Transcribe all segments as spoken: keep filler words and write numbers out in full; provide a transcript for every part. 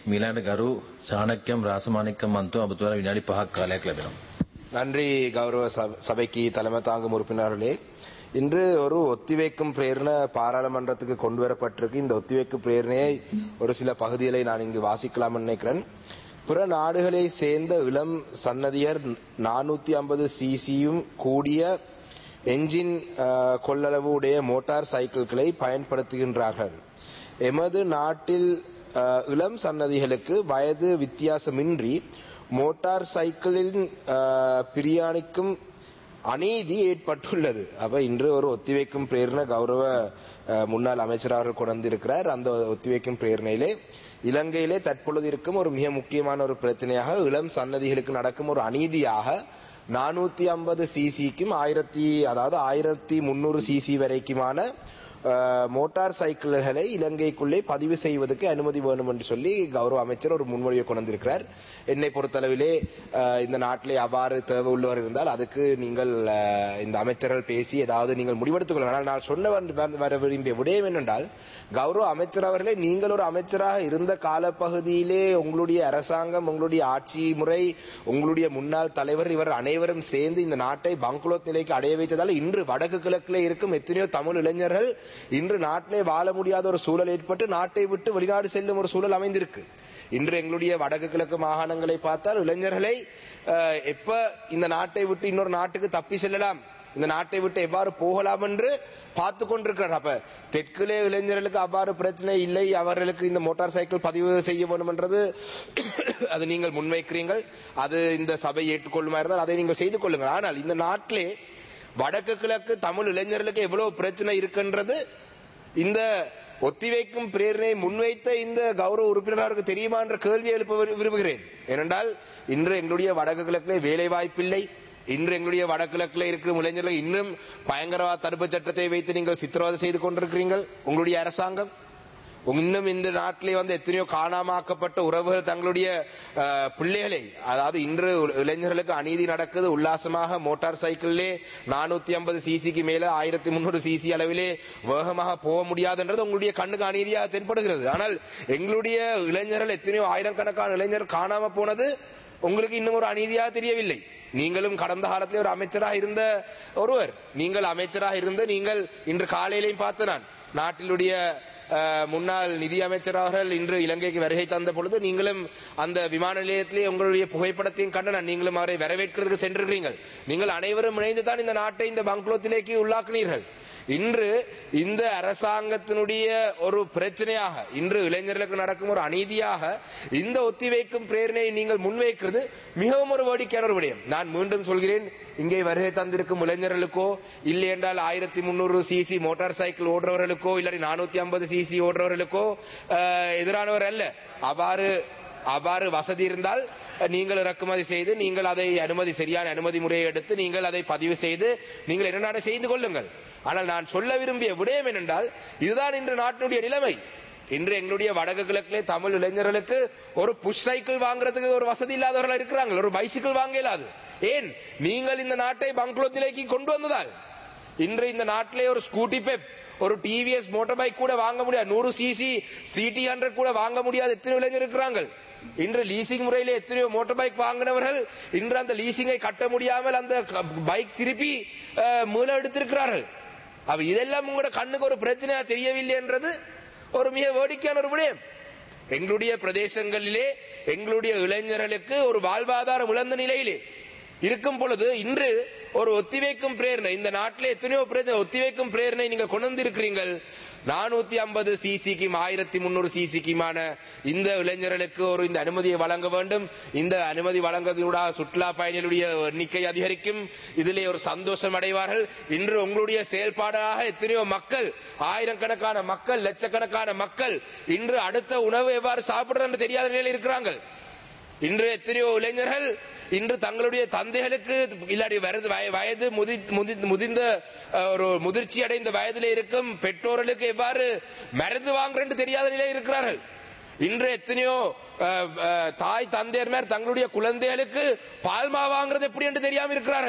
මීළඟට ගරු සානක්‍යම් රාසමානික්කම් මන්තුම ඔබතුමාලා විනාඩි පහක් කාලයක් ලැබෙනවා. நன்றி கௌரவ சப- சபைக்கு தலைமை தாங்கும் உறுப்பினர்களே. இன்று ஒரு ஒத்திவைக்கும் பிரேரணை பாராளுமன்றத்துக்கு கொண்டு வரப்பட்டிருக்கு. இந்த ஒத்திவைக்கும் பிரேரணையை ஒரு சில பகுதிகளை நான் இங்கு வாசிக்கலாம் நினைக்கிறேன். பிற நாடுகளை சேர்ந்த இளம் சன்னதியர் நானூத்தி ஐம்பது சிசியும் கூடிய என்ஜின் அஹ், கொள்ளளவு உடைய மோட்டார் சைக்கிள்களை பயன்படுத்துகின்றார்கள். எமது நாட்டில் அஹ், இளம் சன்னதிகளுக்கு வயது வித்தியாசமின்றி மோட்டார் சைக்கிளின் அஹ், பிரியாணிக்கும் அநீதி ஏற்பட்டுள்ளது. அப்ப இன்று ஒரு ஒத்திவைக்கும் பிரேரணை கௌரவ அஹ், முன்னாள் அமைச்சர் அவர்கள் கொண்டிருக்கிறார். அந்த ஒத்திவைக்கும் பிரேரணையிலே இலங்கையிலே தற்பொழுது இருக்கும் ஒரு மிக முக்கியமான ஒரு பிரச்சனையாக இளம் சன்னதிகளுக்கு நடக்கும் ஒரு அநீதியாக நானூத்தி ஐம்பது சிசிக்கும் ஆயிரத்தி அதாவது ஆயிரத்தி முன்னூறு சிசி வரைக்குமான அஹ், மோட்டார் சைக்கிள்களை இலங்கைக்குள்ளே பதிவு செய்வதற்கு அனுமதி வேணும் என்று சொல்லி கௌரவ அமைச்சர் ஒரு முன்மொழியை கொண்டிருக்கிறார். என்னை பொறுத்தளவிலே அஹ், இந்த நாட்டிலே அவ்வாறு தேவை உள்ளவர் இருந்தால் அதுக்கு நீங்கள் அஹ், இந்த அமைச்சர்கள் பேசி ஏதாவது நீங்கள் முடிவெடுத்துக் கொள்ளலாம். ஆனால் நான் சொன்ன வர- வர விரும்பிய விடயம் என்னென்றால், கௌரவ அமைச்சர் அவர்களே, நீங்கள் ஒரு அமைச்சராக இருந்த காலப்பகுதியிலே உங்களுடைய அரசாங்கம், உங்களுடைய ஆட்சி முறை, உங்களுடைய முன்னாள் தலைவர் இவர் அனைவரும் சேர்ந்து இந்த நாட்டை பங்களோத் நிலைக்கு அடைய வைத்ததால் இன்று வடக்கு கிழக்கிலே இருக்கும் எத்தனையோ தமிழ் இளைஞர்கள் இன்று நாட்டிலே வாழ முடியாத ஒரு சூழல் ஏற்பட்டு நாட்டை விட்டு வெளிநாடு செல்லும் ஒரு சூழல் அமைந்திருக்கு. இன்று எங்களுடைய வடக்கு கிழக்கு மாகாணங்களை பார்த்தால் இளைஞர்களை அஹ், எப்ப இந்த நாட்டை விட்டு இன்னொரு நாட்டுக்கு தப்பி செல்லலாம், இந்த நாட்டை விட்டு எவ்வாறு போகலாம் என்று பார்த்து கொண்டிருக்கிறார். அப்ப தெற்கிலே இளைஞர்களுக்கு அவ்வாறு பிரச்சனை இல்லை, அவர்களுக்கு இந்த மோட்டார் சைக்கிள் பதிவு செய்ய வேண்டும் என்றது அது நீங்கள் முன்வைக்கிறீர்கள். அது இந்த சபை ஏற்றுக்கொள்ளுமா இருந்தால் அதை நீங்கள் செய்து கொள்ளுங்கள். ஆனால் இந்த நாட்டிலே வடக்கு கிழக்கு தமிழ் இளைஞர்களுக்கு எவ்வளவு பிரச்சனை இருக்கின்றது இந்த ஒத்திவைக்கும் பிரேரணை முன்வைத்த இந்த கௌரவ உறுப்பினருக்கு தெரியுமா என்ற கேள்வியை எழுப்ப விரு- விரும்புகிறேன். ஏனென்றால் இன்று எங்களுடைய வடக்கு கிழக்கிலே வேலை வாய்ப்பில்லை. இன்று எங்களுடைய வடகிழக்கில் இருக்கும் இளைஞர்கள் இன்னும் பயங்கரவாத தடுப்பு சட்டத்தை வைத்து நீங்கள் சித்திரவதை செய்து கொண்டிருக்கிறீர்கள். உங்களுடைய அரசாங்கம் இன்னும் இந்த நாட்டிலே வந்து எத்தனையோ காணாமாக்கப்பட்ட உறவுகள் தங்களுடைய அஹ், பிள்ளைகளை, அதாவது இன்று இளைஞர்களுக்கு அநீதி நடக்குது. உல்லாசமாக மோட்டார் சைக்கிளிலே நானூத்தி ஐம்பது சிசிக்கு மேல ஆயிரத்தி முன்னூறு சிசி அளவிலே வேகமாக போக முடியாதுன்றது உங்களுடைய கண்ணுக்கு அநீதியாக தென்படுகிறது. ஆனால் எங்களுடைய இளைஞர்கள் எத்தனையோ ஆயிரக்கணக்கான இளைஞர்கள் காணாம போனது உங்களுக்கு இன்னும் ஒரு அநீதியாக தெரியவில்லை. நீங்களும் கடந்த காலத்தில் ஒரு அமைச்சராக இருந்த ஒருவர், நீங்கள் அமைச்சராக இருந்து நீங்கள் இன்று காலையிலையும் பார்த்த நான் நாட்டிலுடைய அஹ், முன்னாள் நிதி அமைச்சர் அவர்கள் இன்று இலங்கைக்கு வருகை தந்த பொழுது நீங்களும் அந்த விமான நிலையத்திலே உங்களுடைய புகைப்படத்தையும் கண்டு நான் நீங்களும் அவரை வரவேற்கிறதுக்கு சென்றிருக்கிறீர்கள். நீங்கள் அனைவரும் இணைந்து தான் இந்த நாட்டை இந்த பங்களோத்திலேக்கு உள்ளாக்கினீர்கள். இன்று இந்த அரசாங்கத்தினுடைய ஒரு பிரச்சனையாக, இன்று இளைஞர்களுக்கு நடக்கும் ஒரு அநீதியாக இந்த ஒத்திவைக்கும் பிரேரணையை நீங்கள் முன்வைக்கிறது மிகவும் ஒரு வேடிக்கையான ஒரு விடயம். நான் மீண்டும் சொல்கிறேன், இங்கே வருகை தந்திருக்கும் இளைஞர்களுக்கோ இல்லை என்றால் ஆயிரத்தி முன்னூறு சிசி மோட்டார் சைக்கிள் ஓடுறவர்களுக்கோ இல்லாட்டி நானூத்தி ஐம்பது சிசி ஓடுறவர்களுக்கோ அஹ், எதிரானவர் அல்ல. அவ்வாறு அவ்வாறு வசதி இருந்தால் நீங்கள் இறக்குமதி செய்து நீங்கள் அதை அனுமதி சரியான அனுமதி முறையை எடுத்து நீங்கள் அதை பதிவு செய்து நீங்கள் என்ன செய்து கொள்ளுங்கள். ஆனால் நான் சொல்ல விரும்பிய விடயம் என்னென்றால், இதுதான் இன்று நாட்டினுடைய நிலைமை. இன்று எங்களுடைய வடக்கு கிழக்கிலே தமிழ் இளைஞர்களுக்கு ஒரு புஷ் சைக்கிள் வாங்குறதுக்கு ஒரு வசதி இல்லாதவர்கள் இருக்கிறாங்க, ஒரு பைசிக்கிள் வாங்க இயலாது. ஏன்? நீங்கள் இந்த நாட்டை பங்களோத்திலேக்கு கொண்டு வந்ததால். இன்று இந்த நாட்டிலே ஒரு ஸ்கூட்டி பெப், ஒரு டிவிஎஸ் மோட்டார் பைக் கூட வாங்க முடியாது, நூறு சிசி சிடி ஹண்ட்ரட் கூட வாங்க முடியாது எத்தனை இளைஞர் இருக்கிறாங்க. இன்று லீசிங் முறையிலே எத்தனையோ மோட்டார் பைக் வாங்கினவர்கள் இன்று அந்த லீசிங்கை கட்ட முடியாமல் அந்த பைக் திருப்பி அஹ், மீள எடுத்திருக்கிறார்கள். அப்ப இதெல்லாம் உங்களோட கண்ணுக்கு ஒரு பிரச்சனையா தெரியவில்லை என்றது ஒரு மிக வேடிக்கையான ஒரு விடயம். எங்களுடைய பிரதேசங்களிலே எங்களுடைய இளைஞர்களுக்கு ஒரு வாழ்வாதாரம் இழந்த நிலையிலே இருக்கும் பொழுது இன்று ஒரு ஒத்திவைக்கும் பிரேரணை, இந்த நாட்டிலே எத்தனையோ பிரச்சனை, ஒத்திவைக்கும் பிரேரணை நீங்க கொண்டு வந்திருக்கிறீர்கள். நானூத்தி ஐம்பது சிசிக்கும் ஆயிரத்தி முன்னூறு சிசிக்குமான இந்த இளைஞர்களுக்கு ஒரு இந்த அனுமதியை வழங்க வேண்டும். இந்த அனுமதி வழங்குவதனூடாக சுற்றுலா பயணிகளுடைய எண்ணிக்கை அதிகரிக்கும், இதிலே ஒரு சந்தோஷம் அடைவார்கள். இன்று உங்களுடைய செயல்பாடாக எத்தனையோ மக்கள், ஆயிரக்கணக்கான மக்கள், லட்சக்கணக்கான மக்கள் இன்று அடுத்த உணவு எவ்வாறு சாப்பிடுறது என்று தெரியாத நிலையில் இருக்கிறாங்க. இன்று எத்தனையோ இளைஞர்கள் இன்று தங்களுடைய தந்தைகளுக்கு இல்லாடி வயது முதிர்ந்த ஒரு முதிர்ச்சி அடைந்த வயதிலே இருக்கும் பெற்றோர்களுக்கு எவ்வாறு மருந்து வாங்குறது தெரியாத நிலையில் இருக்கிறார்கள். இன்று எத்தனையோ தாய் தந்தையர் தங்களுடைய குழந்தைகளுக்கு பால்மா வாங்குறது எப்படி என்று தெரியாமல் இருக்கிறார்கள்.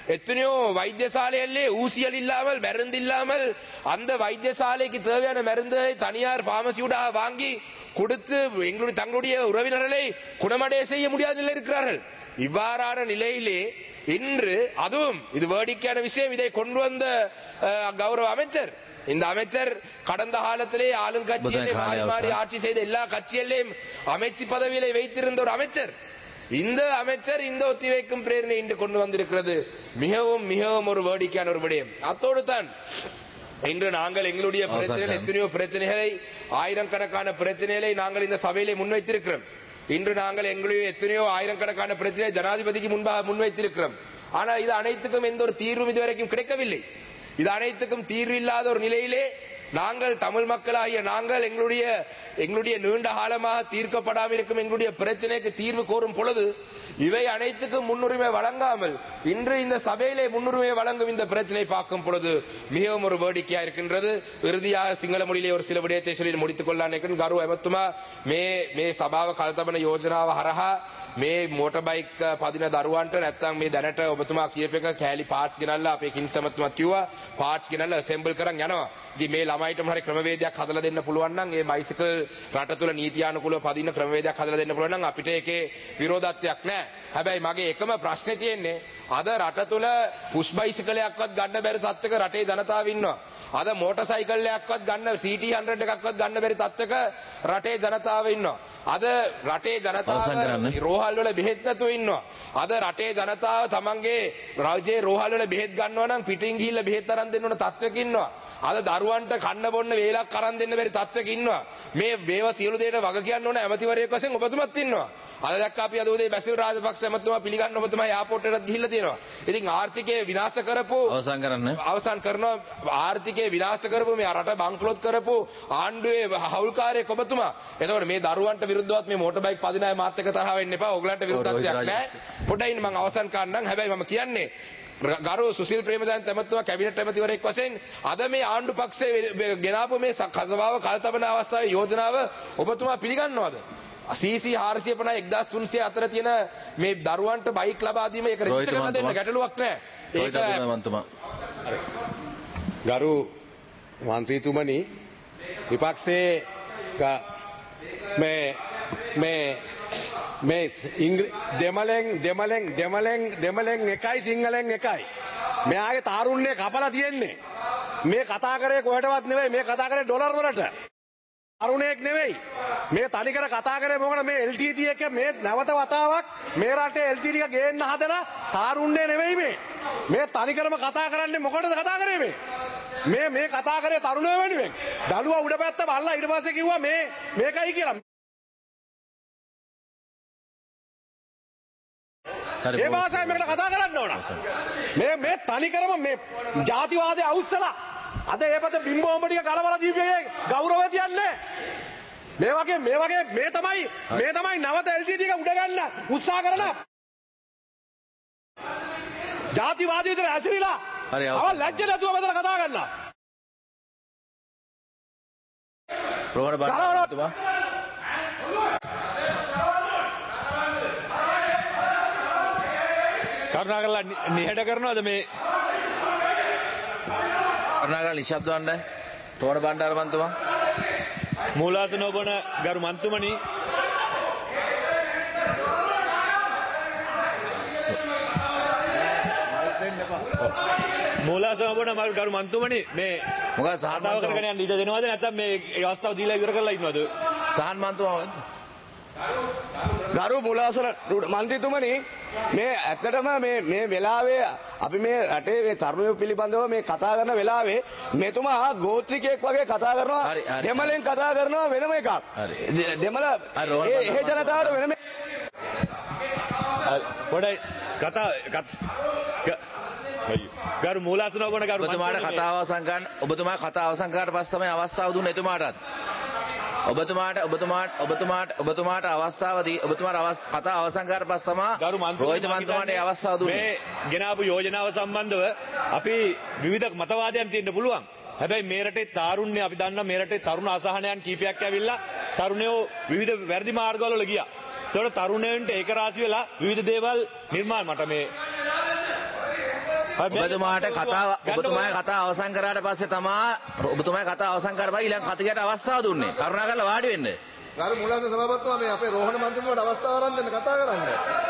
எத்தனையோ வைத்தியசாலையிலே ஊசிகள் இல்லாமல் மருந்து இல்லாமல் அந்த வைத்தியசாலைக்கு தேவையான மருந்தை தனியார் பார்மசியூடாக வாங்கி கொடுத்து எங்களுடைய தங்களுடைய உறவினர்களை குணமடைய செய்ய முடியாத நிலை இருக்கிறார்கள். இவ்வாறான நிலையிலே இன்று அதுவும் இது வேடிக்கையான விஷயம், இதை கொண்டு வந்த கௌரவ அமைச்சர், இந்த அமைச்சர் கடந்த காலத்திலே ஆளுங்கட்சியிலே மாறி மாறி ஆட்சி செய்த எல்லா கட்சியிலேயும் அமைச்சு பதவியிலே வைத்திருந்த ஒரு அமைச்சர், இந்த அமைச்சர் இந்த ஒத்திவைக்கும் பிரேரணை இன்று கொண்டு வந்திருக்கிறது மிகவும் மிகவும் ஒரு வேடிக்கையான ஒரு விடயம். அத்தோடு தான் இன்று நாங்கள் எங்களுடைய பிரச்சனைகள் எத்தனையோ பிரச்சனைகளை ஆயிரக்கணக்கான பிரச்சனைகளை நாங்கள் இந்த சபையிலே முன்வைத்திருக்கிறோம். இன்று நாங்கள் எங்களுடைய எத்தனையோ ஆயிரக்கணக்கான பிரச்சனை ஜனாதிபதிக்கு முன்பாக முன்வைத்திருக்கிறோம். ஆனால் இது அனைத்துக்கும் எந்த ஒரு தீர்வும் இதுவரைக்கும் கிடைக்கவில்லை. இது அனைத்துக்கும் தீர்வு இல்லாத ஒரு நிலையிலே நாங்கள் தமிழ் மக்களாகிய நாங்கள் எங்களுடைய எங்களுடைய நீண்ட காலமாக தீர்க்கப்படாமல் இருக்கும் எங்களுடைய பிரச்சனைக்கு தீர்வு கோரும் பொழுது இவை அனைத்துக்கும் முன்னுரிமை வழங்காமல் இன்று இந்த சபையிலே முன்னுரிமை வழங்கும் இந்த பிரச்சனை பார்க்கும் பொழுது மிகவும் ஒரு வேடிக்கையா இருக்கின்றது. இறுதியாக சிங்கள மொழியிலே ஒரு சில விடயத்தை சொல்லி முடித்துக் கொள்ளலாம். கரு எமத்துமா மே மே සභාව කල්තබන යෝජනාව හරහා මේ මෝටර් බයික් පදින දරුවන්ට නැත්නම් මේ දැනට ඔබතුමා කියප එක කෑලි පාර්ට්ස් ගෙනල්ලා අපේ කින්සමතුමත් කිව්වා පාර්ට්ස් ගෙනල්ලා ඇසෙම්බල් කරන් යනවා. ඉතින් මේ ළමයිටම හරි ක්‍රමවේදයක් හදලා දෙන්න පුළුවන් නම් ඒ බයිසිකල් රට තුල නීතියානුකූලව පදින ක්‍රමවේදයක් හදලා දෙන්න පුළුවන් නම් අපිට ඒකේ විරෝධත්වයක් නැහැ. හැබැයි මගේ එකම ප්‍රශ්නේ තියෙන්නේ අද රට තුල පුෂ් බයිසිකලයක්වත් ගන්න බැරි තත්ත්වයක රටේ ජනතාව ඉන්නවා. අද මෝටර් සයිකල්යක්වත් ගන්න සීටී හන්ඩ්‍රඩ් එකක්වත් ගන්න බැරි තත්ත්වයක රටේ ජනතාව ඉන්නවා. අද රටේ ජනතාව රෝහල් වල බෙහෙත් නැතුව ඉන්නවා. අද රටේ ජනතාව තමන්ගේ රාජ්‍යයේ රෝහල් වල බෙහෙත් ගන්නවා නම් පිටින් ගිහිල්ලා බෙහෙත් අරන් දෙන්න ඕන තත්ත්වයක ඉන්නවා. අද දරුවන්ට කන්න බොන්න වේලක් අරන් දෙන්න බැරි තත්ත්වයක ඉන්නවා. මේ මේව සියලු දේට වග කියන්න ඕන ඇමතිවරයෙක් වශයෙන් ඔබතුමත් ඉන්නවා. අද දැක්ක අපි අද උදේ බැසිල් රාජපක්ෂ ඇමතුමා පිළිගන්න ඔබතුමා එයාපෝට් එකට ගිහිල්ලා තියෙනවා. ඉතින් ආර්ථිකය විනාශ කරපු අවසන් කරන්න අවසන් කරනවා ආර්ථිකය විනාශ කරපු මේ රට බංකොලොත් කරපු ආණ්ඩුවේ හවුල්කාරයෙක් ඔබතුමා. එතකොට මේ දරුවන්ට විරුද්ධවත් මේ මෝටර් බයික් පදින අය මාත් එක්ක තරහ වෙන්න එපා. ඕගලන්ට විරුද්ධත්වයක් නැහැ. පොඩ්ඩයි මම අවසන් කරන්නම්. හැබැයි මම කියන්නේ ගරු සුසිල් ප්‍රේමදාස ඇමතුමා කැබිනට් ඇමතිවරයෙක් වශයෙන් අද මේ ආණ්ඩු පක්ෂයේ ගෙනාපු මේ සභාව කල්තබන අවස්ථාවේ යෝජනාව ඔබතුමා පිළිගන්නවද? සීසී හාරසිය පනහ එක්දාස් තුන්සිය අතර තියෙන මේ දරුවන්ට බයික් ලබා දීම ඒක රෙජිස්ටර් කරලා දෙන්න ගැටලුවක් නැහැ. ඒක ගරු මන්ත්‍රීතුමනි විපක්ෂයේ මේ මේ මේ දෙමළෙන් දෙමළෙන් දෙමළෙන් දෙමළෙන් එකයි සිංහලෙන් එකයි. මෙයාගේ තාරුණ්‍ය කපලා තියෙන්නේ. මේ කතා කරේ කොහෙටවත් නෙවෙයි, මේ කතා කරේ ඩොලර් වලට. තරුණයෙක් නෙවෙයි. මේ තනිකර කතා කරේ මොකද මේ එල් ටී ටී එක මේ නැවත වතාවක් මේ රටේ එල් ටී ටී එක ගේන්න හදන තාරුණ්‍ය නෙවෙයි මේ. මේ තනිකරම කතා කරන්නේ මොකටද කතා කරේ මේ? මේ මේ කතා කරේ තරුණයෝ වෙනුවෙන්. දළුවා උඩ පැත්ත බලලා ඊට පස්සේ කිව්වා මේ මේකයි කියලා. ඒ භාෂාවෙන් මේකට කතා කරන්න ඕන. මේ මේ තනිකරම මේ ජාතිවාදයේ අවුස්සලා අද ඒ පද බිම්බෝම්බ ටික ගලවලා දීපේ ගෞරවය තියන්නේ. මේ වගේ මේ වගේ මේ තමයි මේ තමයි නවත එල් ටී ටී එක උඩ ගන්න උත්සාහ කරන ජාතිවාදී විතර ඇසිරිලා හරි අවල් ලැජ්ජ නැතුව මෙතන කතා කරනවා. ප්‍රවණ බණ්ඩාරතුමා කරුණාකරලා නිහඬ කරනවද මේ කරුණාකරලා නිශ්ශබ්ද වන්න ප්‍රවණ බණ්ඩාරතුමා මූලාසන ඔබන ගරු මන්තුමනි මූලාසන ඔබන ගරු මන්තුමනි මේ මොකද සහන් කතාව කරගෙන යන්න ඉඩ දෙනවද නැත්නම් මේ ඒ අවස්ථාව දීලා ඉවර කරලා ඉන්නවද සහන් මන්තුමා ගරු මුලාසන මන්ත්‍රීතුමනි මේ ඇත්තටම මේ මේ වෙලාවේ අපි මේ රටේ මේ තරුණයෝ පිළිබඳව මේ කතා කරන වෙලාවේ මෙතුමා ගෝත්‍රිකයෙක් වගේ කතා කරනවා දෙමළෙන් කතා කරනවා වෙනම එකක් දෙමළ ඒ ඒ ජනතාවට වෙනම පොඩයි කතා ගරු මූලාසන ඔබන ගරු ඔබතුමාට කතාව අවසන් කරන්න ඔබතුමා කතාව අවසන් කරාට පස්සේ තමයි අවස්ථාව දුන්නේ එතුමාටත් ඔබතුමාට ඔබතුමාට ඔබතුමාට ඔබතුමාට අවස්ථාව දී ඔබතුමාට කතා අවසන් කරාට පස්සේ තමයි රෝහිත මන්තුමාට ඒ අවස්ථාව දුන්නේ මේ ගෙනාවු යෝජනාව සම්බන්ධව අපි විවිධ මතවාදයන් තියෙන්න පුළුවන්. හැබැයි මේ රටේ තාරුණ්‍ය අපි දන්නා මේ රටේ තරුණ අසහනයන් කීපයක් ඇවිල්ලා තරුණයෝ විවිධ වැරදි මාර්ගවල ගියා. ඒතකොට තරුණයන්ට ඒක රාශි වෙලා විවිධ දේවල් නිර්මාණ මට මේ ඔබතුමාට කතාව ඔබතුමාගේ කතාව අවසන් කරාට පස්සේ තමා ඔබතුමාගේ කතාව අවසන් කරලා ඊළඟ කතියට අවස්ථාව දුන්නේ. කරුණාකරලා වාඩි වෙන්න. ගරු මුලන්ද සභාපතිතුමා මේ අපේ රෝහණ මන්ත්‍රීතුමාට අවස්ථාව අරන් දෙන්න කතා කරන්න.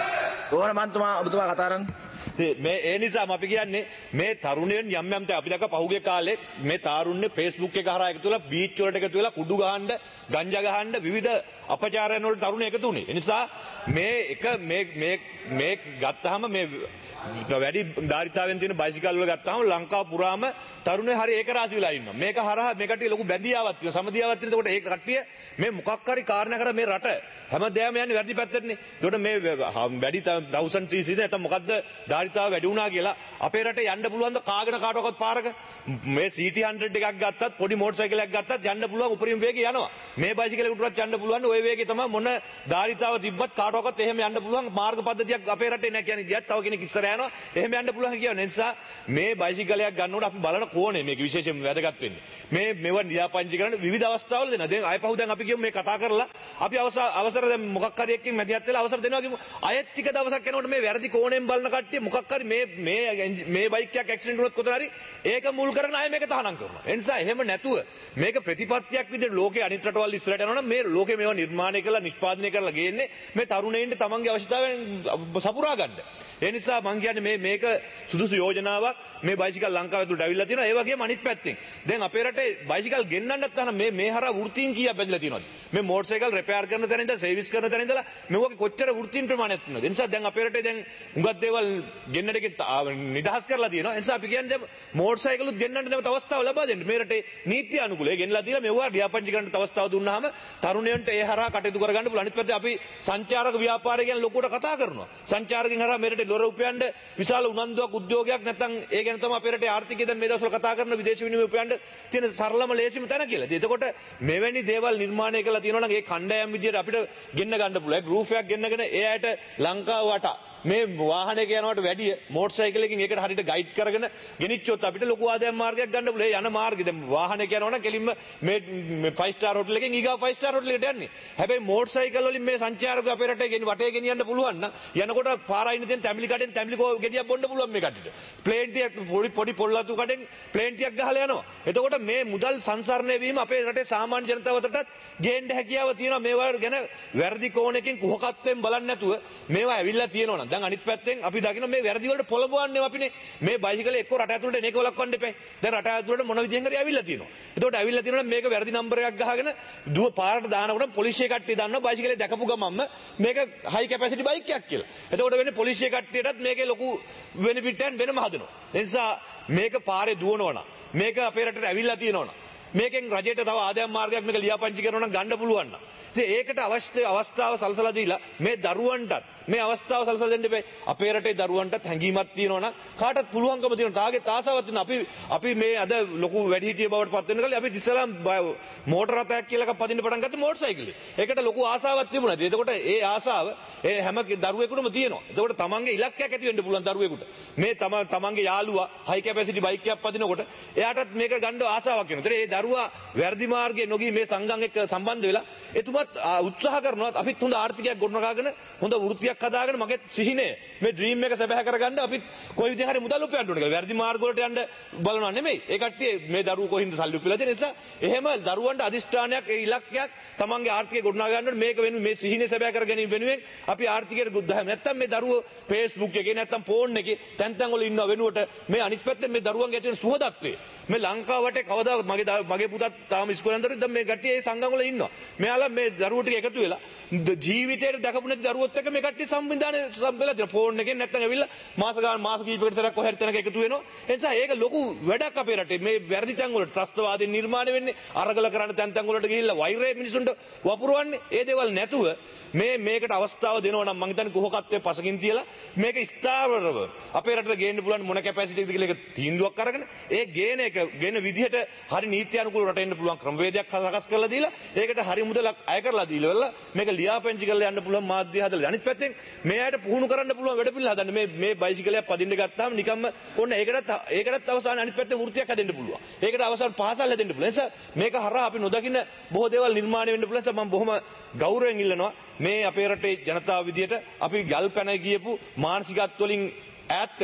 රෝහණ මන්ත්‍රීතුමා ඔබතුමා කතා කරන්න. මේ ඒ නිසාම අපි කියන්නේ මේ තරුණයන් යම් යම් තේ අපි දැක්ක පහුගිය කාලේ මේ තාරුණ්‍ය Facebook එක හරහා එකතු වෙලා බීච් වලට එකතු වෙලා කුඩු ගහන්න ගංජා ගහන්න විවිධ අපචාරයන් වලට තරුණ එකතු වුණේ. ඒ නිසා මේ එක මේ මේ මේ ගත්තාම මේ වැඩි ධාරිතාවෙන් තියෙන බයිසිකල් වල ගත්තාම ලංකාව පුරාම තරුණයෝ හරි ඒක රාශි වෙලා ඉන්නවා. මේක හරහා මේ කට්ටිය ලොකු බැඳියාවක් තියෙනවා. සමදියාවක් තියෙනවා. ඒකට ඒ කට්ටිය මේ මොකක් හරි කාරණා කර මේ රට හැමදේම යන්නේ වැරදි පැත්තටනේ. ඒකට මේ වැඩි දාසන් ත්‍රිසීද නැත්නම් මොකද්ද ධාරිතාව වැඩි වුණා කියලා අපේ රටේ යන්න පුළුවන් ද කාගෙන කාටවත් පාරක මේ සී ටී හන්ඩ්‍රඩ් එකක් ගත්තත් පොඩි මෝටර් සයිකලයක් ගත්තත් යන්න පුළුවන් උපරිම වේගය යනවා. මේ බයිසිකලයකටවත් යන්න පුළුවන් ওই වේගය තමයි මොන ධාරිතාව තිබ්බත් කාටවත් එහෙම යන්න පුළුවන් මාර්ග පද්ධතියක් අපේ රටේ නැහැ කියන්නේ ගියත් තව කෙනෙක් ඉස්සර යනවා එහෙම යන්න පුළුවන් කියන නිසා මේ බයිසිකලයක් ගන්නකොට අපි බලන කෝණය මේක විශේෂයෙන් වැදගත් වෙන්නේ. මේ මෙව ලියාපදිංචි කරන්න විවිධ අවස්ථාවල දෙනවා. දැන් ආය පහු දැන් අපි කියමු මේ කතා කරලා අපි අවසර දැන් මොකක් හරි එකකින් මැදිහත් වෙලා අවසර දෙනවා කියමු. අයත් ටික දවසක් යනකොට මේ වැරදි කෝණයෙන් බලන කට්ටිය මොකක් හරි මේ මේ මේ බයික් එකක් ඇක්සිඩන්ට් වුණොත් කොතන හරි ඒක මුල් කරගෙන ආයේ මේක තහනම් කරනවා. ඒ නිසා එහෙම නැතුව මේක ප්‍රතිපත්තියක් විදිහට ලෝකේ අනිත් රටවල් ඉස්සරහට යනවා නම් මේ ලෝකේ මේවා නිර්මාණය කරලා නිෂ්පාදනය කරලා ගේන්නේ මේ තරුණයින්ට තමන්ගේ අවශ්‍යතාවයන් සපුරා ගන්න. ඒ නිසා මම කියන්නේ මේ මේක සුදුසු යෝජනාවක් මේ බයිසිකල් ලංකාව ඇතුළට අවිල්ලා තියෙනවා. ඒ වගේම අනිත් පැත්තෙන් දැන් අපේ රටේ බයිසිකල් ගෙන්නන්නත් තහනම් මේ මේ හරහා වෘත්තීන් කීයක් බැඳලා තියෙනවද? මේ මෝටර් සයිකල් රිපෙයාර් කරන තැන ඉඳලා සර්විස් කරන තැන ඉඳලා මේවගේ කොච්චර වෘත්තීන් ප්‍රමාණයක් තියෙනවද? ඒ නිසා දැන් අපේ රටේ දැන් හුඟක් දේවල් ගෙන්නට නිදහස් කරලා තියෙනවා. ඒ නිසා අපි කියන්නේ මෝටර් සයිකලුත් ගෙන්නන්න නැවත අවස්ථාව ලබා දෙන්න. මේ රටේ නීති අනුකූලව ගෙන්නලා තියලා මෙවුවා ලියාපදිංචි කරන්නට අවස්ථාව දුන්නාම තරුණයන්ට ඒ හරහා කටයුතු කරගන්න පුළුවන්. අනිත් පැත්තේ අපි සංචාරක ව්‍යාපාරය ගැන ලොකුවට කතා කරනවා. සංචාරකයන් හරහා මේ රටේ ලොර උපයන්න විශාල උනන්දුවක් උද්‍යෝගයක් නැත්නම් ඒ ගැන තමයි අපේ රටේ ආර්ථිකය දැන් මේ දවස්වල කතා කරන විදේශ විනිමය උපයන්න තියෙන සරලම ලේසිම තැන කියලා. එතකොට මෙවැනි දේවල් නිර්මාණය කරලා තියෙනවා නම් ඒ කණ්ඩායම් විදියට අපිට ගෙන්න ගන්න පුළුවන්. ගෲප් එකක් ගෙන්නගෙන ඒ ඇයට ලංකාව වටා මේ වාහනයක යනවට වැඩිය මෝටර් සයිකලයකින් ඒකට හරියට ගයිඩ් කරගෙන ගෙනිච්චොත් අපිට ලොකු ආදායම් මාර්ගයක් ගන්න පුළුවන්. ඒ යන මාර්ගය දැන් වාහනයක යනවා නම් කෙලින්ම මේ ෆයිව් ස්ටාර් හෝටල් එකෙන් ඊගා ෆයිව් ස්ටාර් හෝටල් එකට යන්නේ. හැබැයි මෝටර් සයිකල් වලින් මේ සංචාරක අපේ රටේ ගෙනි වටේ ගෙනියන්න පුළුවන් නම් යනකොට පාරයින් තියෙන තැඹිලි කඩෙන් තැඹිලි කෝ ගෙඩියක් බොන්න පුළුවන් මේ කට්ටියට. ප්ලේන් ටිකක් පොඩි පොඩි පොල්ලතු කඩෙන් ප්ලේන් ටිකක් ගහලා යනවා. එතකොට මේ මුදල් සංසරණය වීම අපේ රටේ සාමාන්‍ය ජනතාවටත් ගේන්න හැකියාව තියෙනවා. මේවා ගැන වැරදි කෝණයකින් කුහකත්වයෙන් බලන්නේ නැතුව මේවා ඇවිල්ලා තියෙනවා නම් දැන් අනිත් පැත්තෙන් අපි දකින්න මේ වැරදි වලට පොළඹවන්නේ අපිනේ. මේ බයිසිකලේ එක්ක රට ඇතුළට එන එක වලක්වන්න එපා. දැන් රට ඇතුළට මොන විදිහෙන් හරි ඇවිල්ලා තියෙනවා. එතකොට ඇවිල්ලා තියෙනවා මේක වැරදි නම්බර් එකක් ගහගෙන දුව පාරට දානකොට පොලිසිය කට්ටිය දන්නවා බයිසිකලේ දැකපු ගමන්ම මේක හයි කැපැසිටි බයික් එකක් කියලා. එතකොට වෙන්නේ පොලිසිය කට්ටියටත් මේකේ ලොකු වෙනිපිට්ටයන් වෙනම හදනවා. ඒ නිසා මේක පාරේ දුවනවනම් මේක අපේ රටට ඇවිල්ලා තියෙනවනම් මේකෙන් රජයට තව ආදායම් මාර්ගයක් මේක ලියාපදිංචි කරනවා නම් ගන්න පුළුවන් නම් ඉතින් ඒකට අවශ්‍ය අවස්ථාව සලසලා දීලා මේ දරුවන්ටත් මේ අවස්ථාව සලසලා දෙන්න බෑ. අපේ රටේ දරුවන්ටත් හැඟීමක් තියෙනවා නම් කාටත් පුළුවන්කම තියෙනවා. තාගේ තාසාවක් තියෙනවා. අපි අපි මේ අද ලොකු වැඩිහිටිය බවට පත් වෙන කලින් අපි ඉස්සෙල්ලා මෝටර රථයක් කියලා එකක් පදින්න පටන් ගත්තේ මෝටර් සයිකලේ. ඒකට ලොකු ආසාවක් තිබුණා. එතකොට ඒ ආසාව ඒ හැම දරුවෙකුටම තියෙනවා. එතකොට තමන්ගේ ඉලක්කයක් ඇති වෙන්න පුළුවන් දරුවෙකුට. මේ තම තමන්ගේ යාළුවා හයි කැපැසිටි බයික් එකක් පදිනකොට එයාටත් මේක ගන්න ආසාවක් වෙනවා. ඒතර ඒ දරුවා වැරදි මාර්ගයේ නොගී මේ සංගම් එක්ක සම්බන්ධ වෙලා එතුමත් උත්සාහ කරනවා අපිත් හොඳ ආර්ථිකයක් ගොඩනගාගෙන හොඳ වෘත්තියක් හදාගෙන මගේ සිහිනේ මේ ඩ්‍රීම් එක සැබෑ කරගන්න අපි කොයි විදිහට හරි මුදල් උපයන්න ඕනේ කියලා. වැරදි මාර්ග වලට යන්න බලනවා නෙමෙයි. ඒ කට්ටිය මේ දරුවෝ කොහින්ද සල්ලි උපයලා තියෙන නිසා එහෙම දරුවන්ට අදිෂ්ඨානයක් ඒ ඉලක්කයක් තමන්ගේ ආර්ථිකය ගොඩනගා ගන්නකොට මේක වෙනුවෙන් මේ සිහිනේ සැබෑ කර ගැනීම වෙනුවෙන් අපි ආර්ථිකයට බුද්ධහම නැත්තම් මේ දරුවෝ Facebook එකේ නැත්තම් ෆෝන් එකේ තැන් තැන් වල ඉන්නව වෙනුවට මේ අනිත් පැත්තෙන් මේ දරුවන්ගේ ඇති වෙන සුහදත්වය මේ ලංකාවට කවදාවත් මගේ මගේ පුතත් තාම ඉස්කෝලේ යනකොට දැන් මේ කට්ටිය ඒ සංගම් වල ඉන්නවා. මෙයාලා මේ දරුවෝ ටික එකතු වෙලා ජීවිතේට දැකපු නැති දරුවොත් එක්ක මේ කට්ටිය සම්විධානයේ සම්බෙලා තියෙනවා. ෆෝන් එකෙන් නැත්තම් ඇවිල්ලා මාස ගාන මාස කීපයකට තරක් කොහෙද තැනක එකතු වෙනවා. ඒ නිසා ඒක ලොකු වැඩක් අපේ රටේ. මේ වැරදි තැන් වලට ත්‍රස්තවාදීන් නිර්මාණය වෙන්නේ අරගල කරන්න තැන් තැන් වලට ගිහිල්ලා වෛරය මිනිසුන්ට වපුරවන්නේ. ඒ දේවල් නැතුව මේ මේකට අවස්ථාව දෙනවා නම් මං හිතන්නේ කුහකත්වයේ පසකින් තියලා මේක ස්ථාවරව අපේ රටට ගේන්න පුළුවන් මොන කැපැසිටි එකද කියලා එක තීන්දුවක් අරගෙන ඒ ගේන එක ගේන විදිහට හරි නීති අනුකූල රට එන්න පුළුවන් ක්‍රමවේදයක් සකස් කරලා දීලා ඒකට හරි මුදලක් අය කරලා දීලා මේක ලියාපදිංචි කරලා යන්න පුළුවන් මාධ්‍ය හදලා අනිත් පැත්තෙන් මේ අයට පුහුණු කරන්න පුළුවන් වැඩ පිළිවෙල හදන්න මේ මේ බයිසිකලයක් පදින්න ගත්තාම නිකම්ම ඕන ඒකටත් ඒකටත් අවසාන අනිත් පැත්තේ වෘත්තියක් හදන්න පුළුවන්. ඒකට අවසාන පාසල් හදන්න පුළුවන්. ඒ නිසා මේක හරහා අපි නොදකින්න බොහෝ දේවල් නිර්මාණය වෙන්න පුළුවන්. මම බොහොම ගෞරවයෙන් ඉල්ලනවා මේ අපේ රටේ ජනතාව විදියට අපි ගල් පැන ගියපු මානසිකත්ව වලින් ඈත් වෙලා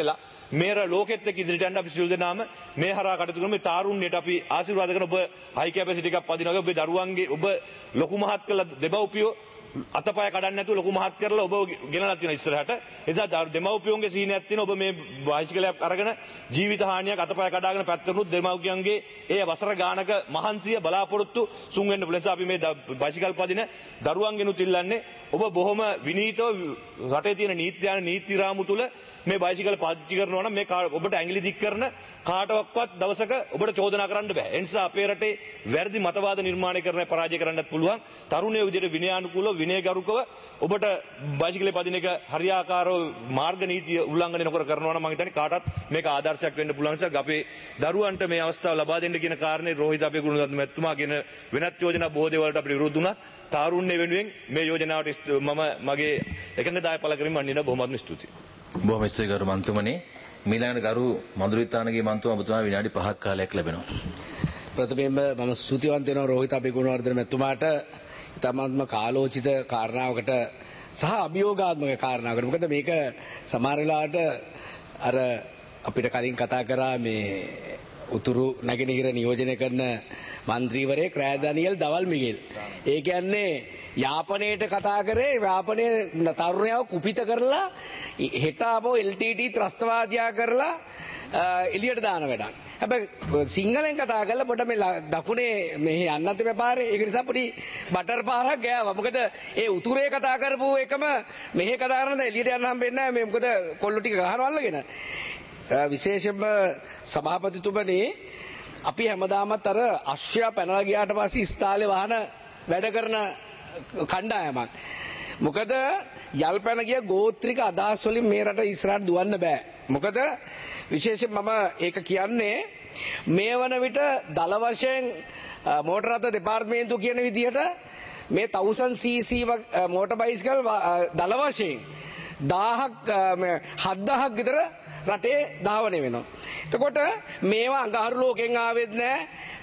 මේර ලෝකෙත් එක්ක ඉදිරියට යන්න අපි සියලු දෙනාම මේ හරහා කටයුතු කරමු. මේ තාරුණ්‍යයට අපි ආශිර්වාද කරන ඔබ හයි කැපැසිටි එකක් පදිනවා. ඔබේ දරුවන්ගේ ඔබ ලොකු මහත් කළ දෙමව්පියෝ අතපය කඩන්න නැතුව ලොකු මහත් කරලා ඔබ ගෙනලා තියෙන ඉස්සරහට. ඒ නිසා දෙමව්පියෝන්ගේ සීනයක් තියෙන ඔබ මේ බයිසිකලයක් අරගෙන ජීවිත හානියක් අතපය කඩාගෙන පැත්තටුත් දෙමව්පියන්ගේ ඒ වසර ගානක මහන්සිය බලාපොරොත්තු සුන් වෙන්න පුළුවන්. නිසා අපි මේ බයිසිකල් පදින දරුවන්ගෙනුත් ඉල්ලන්නේ ඔබ බොහොම විනීතව රටේ තියෙන නීත්‍යාන නීති රාමු තුල මේ බයිසිකල් පාවිච්චි කරනවා නම් මේ ඔබට ඇඟිලි දික් කරන කාටවත් දවසක ඔබට චෝදනා කරන්න බෑ. ඒ නිසා අපේ රටේ වැරදි මතවාද නිර්මාණය කරන පරාජය කරන්නත් පුළුවන්. තරුණයෝ විදිහට විනයානුකූලව විනයගරුකව ඔබට බයිසිකලේ පදින එක හරියාකාරව මාර්ග නීතිය උල්ලංඝනය නොකර කරනවා නම් මම හිතන්නේ කාටත් මේක ආදර්ශයක් වෙන්න පුළුවන්. නිසා අපේ දරුවන්ට මේ අවස්ථාව ලබා දෙන්න කියන කාරණේ රෝහිත අපේ ගුණරත්න මැතිතුමා කියන වෙනත් යෝජනා බොහෝ දේවල්ට අපිට විරුද්ධ වුණා. තාරුණ්‍ය වෙනුවෙන් මේ යෝජනාවට මම මගේ එකඟතාවය පළ කරමින් මන්නින බොහොමත්ම ස්තුතියි. බොහොම ස්තුතියි ගරු මන්තුමනි. මීළඟට ගරු මధుරිතානගේ මන්තුමා ඔබතුමා විනාඩි පහක් කාලයක් ලැබෙනවා. ප්‍රථමයෙන්ම මම ස්තුතිවන්ත වෙනවා රෝහිත අබේගුණවර්ධන මැතිතුමාට. තමන්ම කාලෝචිත කාරණාවකට සහ අභියෝගාත්මක කාරණාවකට. මොකද මේක සමහර වෙලාවට අර අපිට කලින් කතා කරා මේ උතුරු නැගෙනහිර නියෝජනය කරන මන්ත්‍රීවරයෙක් රෑ ඩැනියෙල් දවල් මිගෙල්. ඒ කියන්නේ යාපනයේට කතා කරේ යාපනයේ තරුණයව කුපිත කරලා හෙට ආපහු එල් ටී ටී ත්‍රස්තවාදියා කරලා එළියට දාන වැඩක්. හැබැයි සිංහලෙන් කතා කරලා පොඩ මේ දකුණේ මෙහි යන්නත් එපා පාරේ. ඒක නිසා පොඩි බටර් පාරක් ගෑවා. මොකද ඒ උතුරේ කතා කරපු එකම මෙහි කතා කරන එළියට යන්න හම්බෙන්නේ නැහැ. මේ මොකද කොල්ලු ටික ගහනවා අල්ලගෙන. විශේෂයෙන්ම සභාපතිතුමනි අපි හැමදාමත් අර අශ්වය පැනලා ගියාට පස්සේ ස්ථාලේ වාහන වැඩ කරන කණ්ඩායමක්. මොකද යල් පැන ගිය ගෝත්‍රික අදහස් වලින් මේ රට ඉස්සරහට දුවන්න බෑ. මොකද විශේෂයෙන් මම ඒක කියන්නේ මේ වන විට දල වශයෙන් මෝටර රථ දෙපාර්තමේන්තුව කියන විදිහට මේ ථවුසන්ඩ් සී සී මෝටර් බයිසිකල් දල වශයෙන් දහයක් හත්දහයක් විතර රටේ ධාවනය වෙනවා. එතකොට මේවා අඟහරු ලෝකෙන් ආවෙත් නැහැ,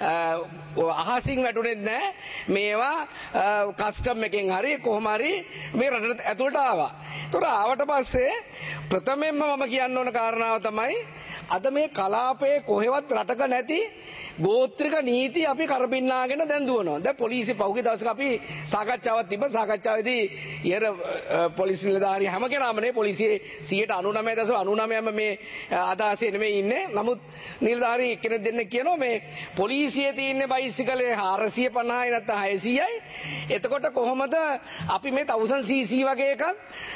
අහසින් වැටුනේත් නැහැ. මේවා කස්ටම් එකෙන් හරි කොහොම හරි මේ රටට ඇතුළට ආවා. එතකොට ආවට පස්සේ ප්‍රථමයෙන්ම මම කියන්න ඕන කාරණාව තමයි අද මේ කලාපයේ කොහෙවත් රටක නැති ගෝත්‍රික නීති අපි කරපින්නාගෙන දැන් දුවනවා. දැන් පොලිසිය පහුගිය දවසක අපි සාකච්ඡාවක් තිබ්බ. සාකච්ඡාවේදී ඉහළ පොලිස් නිලධාරී හැම කෙනාම නේ පොලිසියේ සියයට අනූනවය දශම අනූනවයම මේ අදහසේ නෙමෙයි ඉන්නේ. නමුත් නිලධාරී කෙනෙක් දෙන්නෙක් කියනවා මේ පොලිසියේ තියෙන බයිසිකලේ හාරසිය පනහයි නැත්නම් හයසීයයි. එතකොට කොහොමද අපි මේ ථවුසන්ඩ් සී සී වගේ එකක්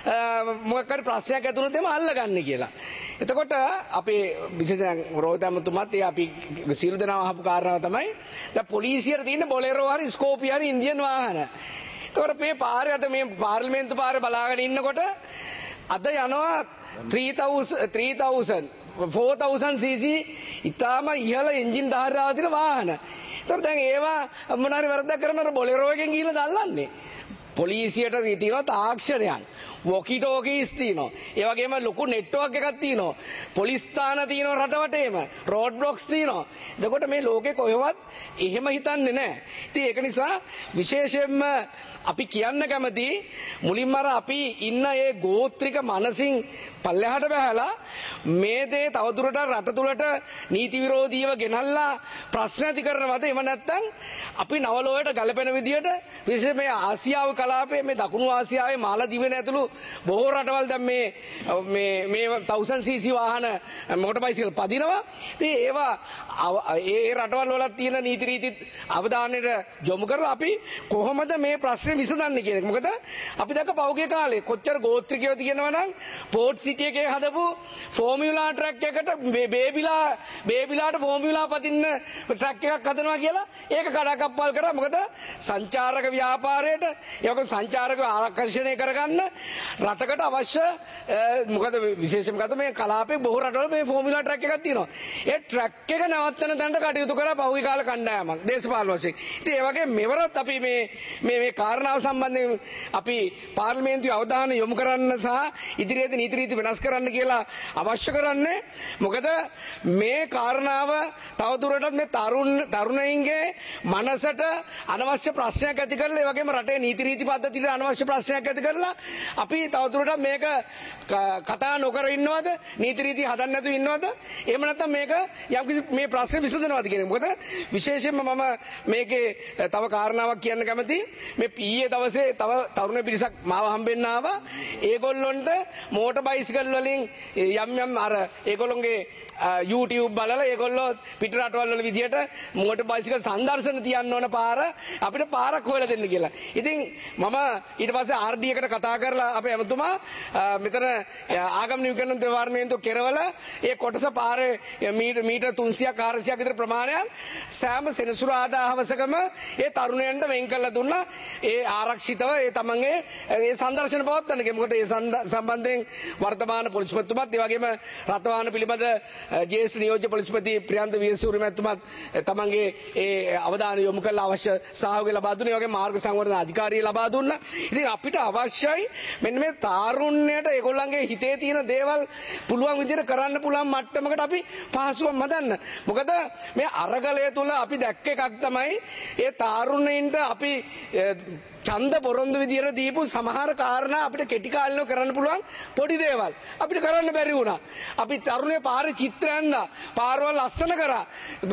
මොකක් හරි ප්‍රශ්නයක් ඇතුළත එම අල්ලගන්නේ කියලා. එතකොට අපේ විශේෂයෙන් රෝහිත අමතුමාත් ඒ අපි සියලු දෙනා අහපු කාරණාව තමයි දැන් පොලිසියට තියෙන බොලෙරෝ හරි ස්කෝපිය හරි ඉන්දියන් වාහන. ඒතකොට මේ පාරේ අද මේ පාර්ලිමේන්තු පාරේ බලාගෙන ඉන්නකොට අද යනවා three thousand four thousand සී සී ඉතාලම ඉහළ එන්ජින් ධාරාව තියෙන වාහන. ඒතකොට දැන් ඒවා මොනාරි වරදක් කරන අර බොලෙරෝ එකෙන් ගිහිල්ලා දල්ලන්නේ. පොලිසියට තියෙනවා තාක්ෂණයක්, වොකි ටෝකීස් තියෙනවා, ඒ වගේම ලොකු නෙට්වර්ක් එකක් තියෙනවා, පොලිස් ස්ථාන තියෙනවා රට වටේම, රෝඩ් බ්ලොක්ස් තියෙනවා. එතකොට මේ ලෝකේ කොහෙවත් එහෙම හිතන්නේ නැහැ. ඉතින් ඒක නිසා විශේෂයෙන්ම අපි කියන්න කැමති මුලින්ම අර අපි ඉන්න ඒ ගෝත්‍රික මනසින් පල්ලෙහාට බහැලා මේ දේ තවදුරටත් රට තුළට නීති විරෝධීව ගෙනල්ලා ප්‍රශ්න ඇති කරනවද? එහෙම නැත්නම් අපි නවලෝයට ගලපෙන විදියට විශේෂයෙන් මේ ආසියාව කලාපයේ මේ දකුණු ආසියාවේ මාලදිවයින ඇතුළු බොහෝ රටවල් දැන් මේ මේ මේ ථවුසන්ඩ් සී සී වාහන මෝටර් බයිසිකල් පදිනවා. ඉතින් ඒවා ඒ රටවල් වල තියෙන නීති රීති අවධානයට යොමු කරලා අපි කොහොමද මේ ප්‍රශ්නේ විසඳන්නේ කියන එක. මොකද අපි දැක්ක පෞගේ කාලේ කොච්චර ගෝත්‍රිකයෝ තියෙනවා නම් පෝට් සිටි එකේ හදපු ෆෝමියුලා ට්‍රක් එකට බේබිලා බේබිලාට ෆෝමියුලා පදින්න ට්‍රක් එකක් හදනවා කියලා ඒක කඩාකප්පල් කරා. මොකද සංචාරක ව්‍යාපාරයට ඒක සංචාරක ආකර්ෂණය කරගන්න රටකට අවශ්‍ය මොකද විශේෂයෙන්ම ගත්ත මේ කලාපේ බොහෝ රටවල මේ ෆෝමියුලා ට්‍රක් එකක් තියෙනවා. ඒ ට්‍රක් එක නවත්තන තැනට කටයුතු කරා පෞගේ කාල කණ්ඩායමක් දේශපාලන වශයෙන්. ඉතින් ඒ වගේ මෙවරත් අපි මේ මේ මේ කාරණා කාරණාව සම්බන්ධයෙන් අපි පාර්ලිමේන්තුවේ අවධානය යොමු කරන්න සහ ඉදිරියේදී නීති රීති වෙනස් කරන්න කියලා අවශ්‍ය කරන්නේ. මොකද මේ කාරණාව තවදුරටත් මේ තරුණ තරුණයින්ගේ මනසට අනවශ්‍ය ප්‍රශ්නයක් ඇති කරලා ඒ වගේම රටේ නීති රීති පද්ධතියට අනවශ්‍ය ප්‍රශ්නයක් ඇති කරලා අපි තවදුරටත් මේක කතා නොකර ඉන්නවද? නීති රීති හදන්න නැතුව ඉන්නවද? එහෙම නැත්නම් මේක යම්කිසි මේ ප්‍රශ්නේ විසඳනවද කියන එක. මොකද විශේෂයෙන්ම මම මේකේ තව කාරණාවක් කියන්න කැමතියි. මේ ඊයේ දවසේ තව තරුණ පිරිසක් මාව හම්බෙන්න ආවා. ඒගොල්ලොන්ට මෝටර් බයිසිකල් වලින් යම් යම් අර ඒගොල්ලොන්ගේ YouTube බලලා ඒගොල්ලෝ පිට රටවල් වල විදියට මෝටර් බයිසිකල් සංදර්ශන තියන්න ඕන පාර අපිට පාරක් හොයලා දෙන්න කියලා. ඉතින් මම ඊට පස්සේ ආර් ඩී එකට කතා කරලා අපේ ඇමතුමා මෙතන ආගම් නිවිකරණ දෙපාර්තමේන්තුව කෙරවල ඒ කොටස පාරේ මීටර් තුන්සියයක් හාරසියයක් විතර ප්‍රමාණයක් සෑම සෙනසුරාදා හවසකම ඒ තරුණයන්ට වෙන් කරලා දුන්නා. ඒ ආරක්ෂිතව ඒ තමන්ගේ ඒ සංදර්ශන පවත්වන්න. මොකද ඒ සම්බන්ධයෙන් වර්තමාන පොලිස්පතිතුමත් ඒ වගේම රටවාහන පිළිබඳ ජේෂ්ඨ නියෝජ්‍ය පොලිස්පති ප්‍රියන්ත වීරසූරිය මැතිතුමත් තමන්ගේ ඒ අවධානය යොමු කරලා අවශ්‍ය සහයෝගය ලබා දුන්නා. ඒ වගේම මාර්ග සංවර්ධන අධිකාරිය ලබා දුන්නා. ඉතින් අපිට අවශ්‍යයි මෙන්න මේ තාරුණ්‍යයට ඒගොල්ලන්ගේ හිතේ තියෙන දේවල් පුළුවන් විදිහට කරන්න පුළුවන් මට්ටමකට අපි පහසුවම් හදන්න. මොකද මේ අරගලය තුල අපි දැක්ක එකක් තමයි ඒ තාරුණයින්ට අපි ඡන්ද පොරොන්දු විදියට දීපු සමහර කාරණා අපිට කෙටි කාලිනව කරන්න පුළුවන් පොඩි දේවල් අපිට කරන්න බැරි වුණා. අපි තරුණයේ පාරේ චිත්‍ර ඇඳලා පාරවල් ලස්සන කරා.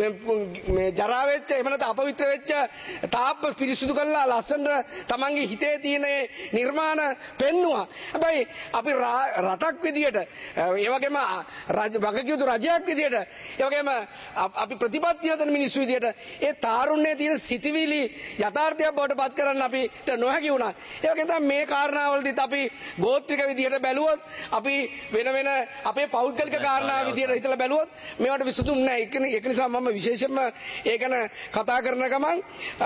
මේ ජරා වෙච්ච එහෙම නැත්නම් අපවිත්‍ර වෙච්ච තාප්ප පිරිසුදු කරලා ලස්සනට තමන්ගේ හිතේ තියෙන නිර්මාණ පෙන්නුවා. හැබැයි අපි රටක් විදියට ඒ වගේම වගකියුතු රජයක් විදියට ඒ වගේම අපි ප්‍රතිපත්ති හදන මිනිස්සු විදියට ඒ තාරුණ්‍යයේ තියෙන සිටිවිලි යථාර්ථයක් බවට පත් කරන්න අපි නොහැකි වුණා. ඒ වගේ තමයි මේ කාරණාවලදීත් අපි ගෝත්‍රික විදියට බැලුවොත් අපි වෙන වෙන අපේ පෞද්ගලික කාරණා විදියට හිතලා බැලුවොත් මේවට විසඳුම් නැහැ. ඒක නිසා මම විශේෂයෙන්ම ඒ ගැන කතා කරන ගමන්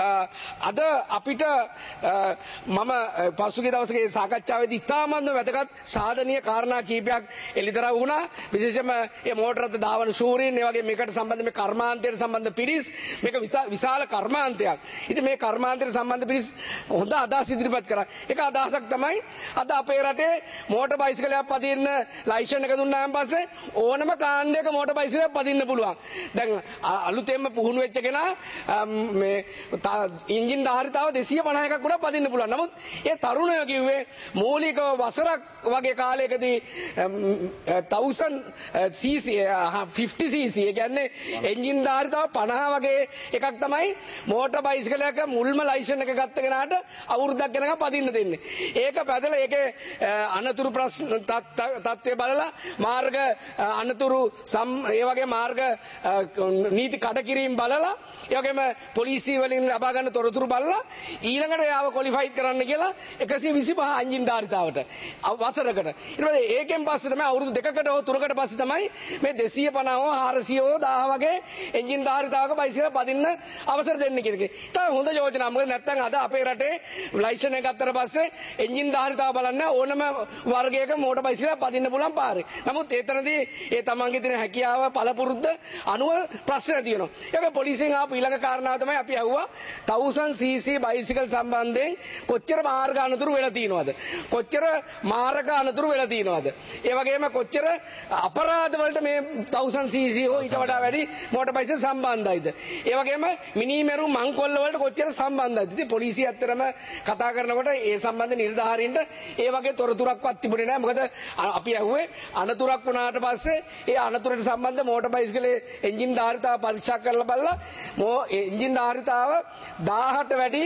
අද අපිට මම පසුගිය දවසේ සාකච්ඡාවේදී ඉතාමත් වැදගත් සාධනීය කාරණා කීපයක් එළිදරව් වුණා. විශේෂයෙන්ම මේ මෝටර රථ ධාවන ශූරීන් ඒ වගේ මේකට සම්බන්ධ මේ කර්මාන්තයට සම්බන්ධ පිරිස් මේක විශාල කර්මාන්තයක්. ඉතින් මේ කර්මාන්තයට සම්බන්ධ පිරිස් හොඳ අදහස් ඉදිරිපත් කරා. ඒක අදහසක් තමයි අද අපේ රටේ මෝටර් බයිසිකලයක් පදින්න ලයිසන් එක දුන්නාන් පස්සේ ඕනම කාණ්ඩයක මෝටර් බයිසිකලයක් පදින්න පුළුවන්. දැන් අලුතෙන්ම පුහුණු වෙච්ච කෙනා මේ එන්ජින් ධාරිතාව දෙසිය පනහ එකක් උඩ පදින්න පුළුවන්. නමුත් ඒ තරුණයෝ කිව්වේ මූලිකව වසරක් වගේ කාලයකදී thousand cc fifty cc ඒ කියන්නේ එන්ජින් ධාරිතාව පනහ වගේ එකක් තමයි මෝටර් බයිසිකලයක මුල්ම ලයිසන් එක ගත්ත කෙනාට අවුරුද්දක් යනකම් පදින්න දෙන්නේ. ඒක පැදලා ඒකේ අනතුරු ප්‍රශ්න තත්ත්වය බලලා මාර්ග අනතුරු ඒ වගේ මාර්ග නීති කඩකිරීම බලලා ඒ වගේම පොලිසිය වලින් ලබා ගන්න තොරතුරු බලලා ඊළඟට යාව ක්වොලිෆයිඩ් කරන්න කියලා එකසිය විසිපහ එන්ජින් ධාරිතාවට වසරකට. ඊට පස්සේ ඒකෙන් පස්සේ තමයි අවුරුදු දෙකකට හෝ තුනකට පස්සේ තමයි මේ දෙසිය පනහ හෝ හාරසිය හෝ දහය වගේ එන්ජින් ධාරිතාවක බයිසිකල් පදින්න අවසර දෙන්නේ කියන එක. ඒක හොඳ යෝජනා. මොකද නැත්තම් අද අපේ රටේ ලයිසන් එක ගත්තට පස්සේ එන්ජින් ධාරිතාව බලන්න ඕනම වර්ගයක මෝටර් බයිසිකලයක් පදින්න පුළුවන් පාරේ. නමුත් ඒතනදී ඒ තමන්ගේ තියෙන හැකියාව පළපුරුද්ද අනුව ප්‍රශ්න ඇති වෙනවා. ඒක පොලිසියෙන් ආපු ඊළඟ කාරණාව තමයි අපි අහුවා thousand cc බයිසිකල් සම්බන්ධයෙන් කොච්චර මාර්ග අනතුරු වෙලා තියෙනවද? කොච්චර මාරක අනතුරු වෙලා තියෙනවද? ඒ වගේම කොච්චර අපරාධ වලට මේ thousand cc හෝ ඊට වඩා වැඩි මෝටර් බයිසිකල් සම්බන්ධයිද? ඒ වගේම මිනිමෙරු මංකොල්ල වලට කොච්චර සම්බන්ධයිද? ඉතින් පොලිසිය ඇත්තටම කතා කරනකොට ඒ සම්බන්ධ නිලධාරීන්ට ඒ වගේ තොරතුරක්වත් තිබුණේ නැහැ. මොකද අපි ඇහුවේ අනතුරක් වුණාට පස්සේ ඒ අනතුරට සම්බන්ධ මෝටර් බයිසිකලේ එන්ජින් ධාරිතාව පරීක්ෂා කරලා බලලා මෝ එන්ජින් ධාරිතාව දහයට වැඩි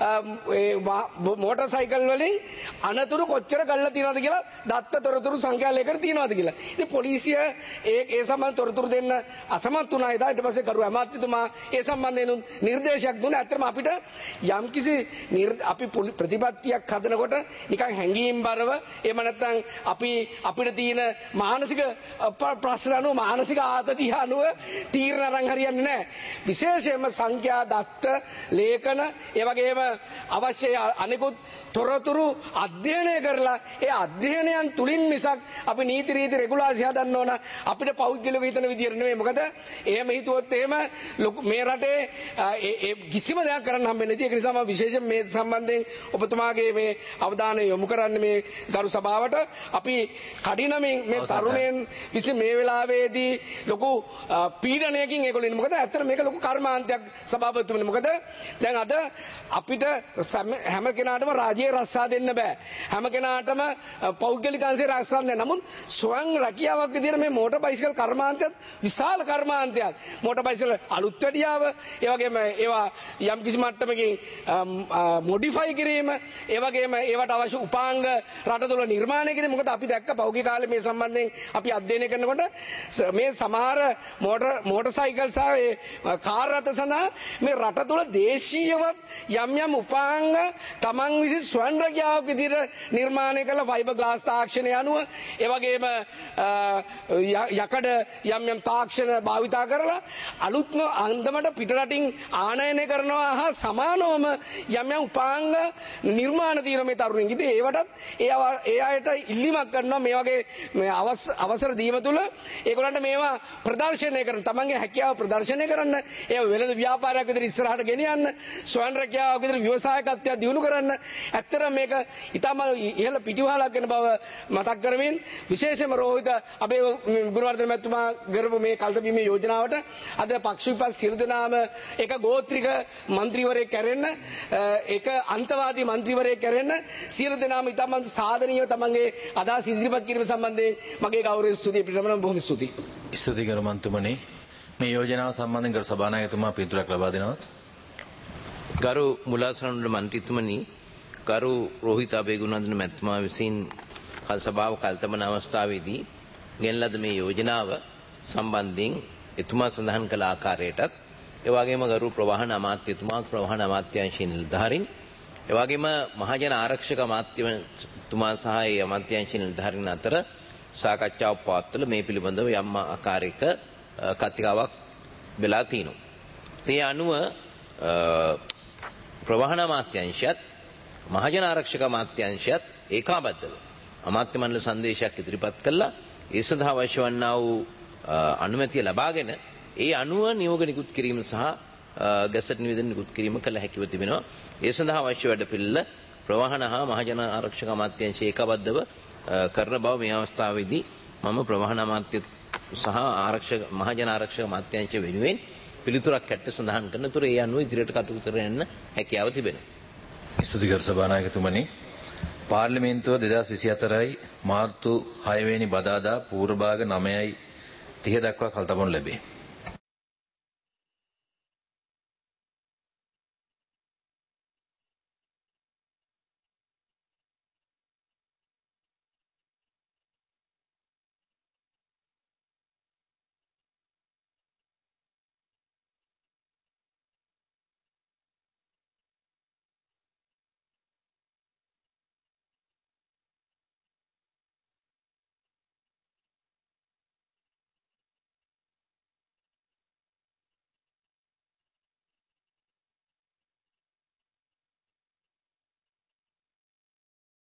මෝටර් සයිකල් වලින් අනතුරු කොච්චර ගල්ලා තියෙනවද කියලා දත්ත තොරතුරු සංඛ්‍යා ලේඛන තියෙනවද කියලා. ඉතින් පොලිසිය ඒ ඒ සම්බන්ධ තොරතුරු දෙන්න අසමත් වුණා. ඊට පස්සේ කරු අමාත්‍යතුමා ඒ සම්බන්ධයෙන් නිර්දේශයක් දුන්නා. ඇත්තටම අපිට යම්කිසි අපි ප්‍රතිපත්තියක් හදනකොට නිකන් හැංගීම් බරව එහෙම නැත්නම් අපි අපිට තියෙන මානසික ප්‍රශ්න අනුව මානසික ආතතිය අනුව තීරණ අරන් හරියන්නේ නැහැ. විශේෂයෙන්ම සංඛ්‍යා දත්ත ලේඛන ඒ වගේම අවශ්‍ය අනිකුත් තොරතුරු අධ්‍යයනය කරලා ඒ අධ්‍යයනයන් තුලින් මිසක් අපි නීති රීති රෙගුලාසි හදන්න ඕන අපිට පෞද්ගලිකව හිතන විදියට නෙමෙයි. මොකද එහෙම හිතුවොත් එහෙම මේ රටේ කිසිම දෙයක් කරන්න හම්බෙන්නේ නැති. ඒක නිසා මම විශේෂයෙන් මේ සම්බන්ධයෙන් ඔබතුමාගේ මේ අවධානය යොමු කරන්න මේ ගරු සභාවට. අපි කඩිනමින් මේ තරුණයන් විසින් මේ වෙලාවේදී ලොකු පීඩනයකින් ඒගොල්ලෝ ඉන්නේ. මොකද ඇත්තට මේක ලොකු කර්මාන්තයක් සභාපතිතුමනි. මොකද දැන් අද අපිට හැම කෙනාටම රාජ්‍ය රස්සා දෙන්න බෑ. හැම කෙනාටම පෞද්ගලික අංශේ රස්සා දෙන්න. නමුත් ස්වයං රැකියාවක් විදිහට මේ මෝටර් බයිසිකල් කර්මාන්තයත් විශාල කර්මාන්තයක්. මෝටර් බයිසිකල් අලුත් වැඩියාව, ඒ වගේම ඒවා යම් කිසි මට්ටමකින් මොඩිෆයි කිරීම, ඒ වගේම ඒවට අවශ්‍ය උපාංග රට තුළ නිර්මාණය කිරීම. මොකද අපි දැක්ක පෞද්ගලික කාලේ මේ සම්බන්ධයෙන් අපි අධ්‍යයනය කරනකොට මේ සමහර මෝටර් මෝටර් සයිකල් සහ ඒ කාර් රථ සඳහා මේ රට තුළ දේශීයවත් යම් යම් උපාංග තමන් විසින් ස්වයං රැකියාවක් විදිහට නිර්මාණය කළ ෆයිබර් ග්ලාස් තාක්ෂණය අනුව, ඒ වගේම යකඩ යම් යම් තාක්ෂණ භාවිතා කරලා අලුත්ම අන්දමට පිටරටින් ආනයනය කරනවා හා සමානවම යම් යම් උපාංග නිර්මාණ තියෙන මේ තරුණින්. ඉතින් ඒවටත් ඒ ඒ අයට ඉල්ලීමක් කරනවා මේ වගේ මේ අවසර දීම තුළ ඒගොල්ලන්ට මේවා ප්‍රදර්ශනය කරන්න, තමන්ගේ හැකියාව ප්‍රදර්ශනය කරන්න, ඒ වෙළඳ ව්‍යාපාරයක් විදිහට ඉස්සරහට ගෙනියන්න, ස්වයං රැකියාවක් විදිහට ව්‍යවසායකත්වයක් දියුණු කරන්න. ඇත්තටම මේක ඊටම ඉහළ පිටිවහලක් වෙන බව මතක් කරමින් විශේෂයෙන්ම රෝහිත අපේ ගුණවර්ධන මැතිතුමා කරපු මේ කල්තබීමේ යෝජනාවට අද පක්ෂ විපක්ෂ සියලු දෙනාම එක ගෝත්‍රික മന്ത്രിවරයෙක් කැරෙන්න, එක අන්තවාදී മന്ത്രിවරයෙක් කැරෙන්න සියලු දෙනාම ඊටම සාධනීයව තමන්ගේ අදහස් ඉදිරිපත් කිරීම සම්බන්ධයෙන් මගේ ගෞරව ස්තුතිය පිළිගන්න බොහොම ස්තුතියි. ස්තුතියි ගරු මන්තුමනි. මේ යෝජනාව සම්බන්ධයෙන් ගරු සභානායකතුමා පිළිතුරක් ලබා දෙනවා. ගරු මුලාසනන්ද මන්ත්‍රීතුමනි, ගරු රෝහිත අබේගුණවර්ධන මැතිතුමා විසින් සභාව කල්තබන අවස්ථාවේදී ගෙන් ලද මේ යෝජනාව සම්බන්ධයෙන් එතුමා සඳහන් කළ ආකාරයටත්, ඒ වගේම ගරු ප්‍රවාහන අමාත්‍යතුමා, ප්‍රවාහන අමාත්‍යාංශයේ නිලධාරීන්, ඒ වගේම මහජන ආරක්ෂක අමාත්‍යතුමා සහ ඒ අමාත්‍යාංශයේ නිලධාරීන් අතර සාකච්ඡාවක් පවත්වලා මේ පිළිබඳව යම් ආකාරයක කතිකාවක් වෙලා තිනවා. ඒ අනුව ප්‍රවාහන අමාත්‍යාංශයත් මහජන ආරක්ෂක අමාත්‍යාංශයත් ඒකාබද්ධව අමාත්‍ය මණ්ඩල සංදේශයක් ඉදිරිපත් කළා. ඒ සඳහා අවශ්‍ය වන්නා වූ අනුමැතිය ලබාගෙන ඒ අනුව නියෝග නිකුත් කිරීම සහ ගැසට් නිවේදන නිකුත් කිරීම කළ හැකිව තිබෙනවා. ඒ සඳහා අවශ්‍ය වැඩ පිළිවෙල ප්‍රවාහන හා මහජන ආරක්ෂක අමාත්‍යාංශය ඒකාබද්ධව කරන බව මේ අවස්ථාවේදී මම ප්‍රවාහන අමාත්‍ය සහ ආරක්ෂක මහජන ආරක්ෂක අමාත්‍යාංශය වෙනුවෙන් පිළිතුරක් ඇට්ට සඳහන් කරන තුර ඒ අනුව ඉදිරියට කටයුතු කරන්න හැකියාව තිබෙනවා. ස්තුතියි ගරු සභානායකතුමනි. පාර්ලිමේන්තුව දෙදහස් විසිහතරයි මාර්තු හය වෙනි බදාදා පූර්ව භාග නවයයි තිහ දක්වා කල්තබනු ලැබේ.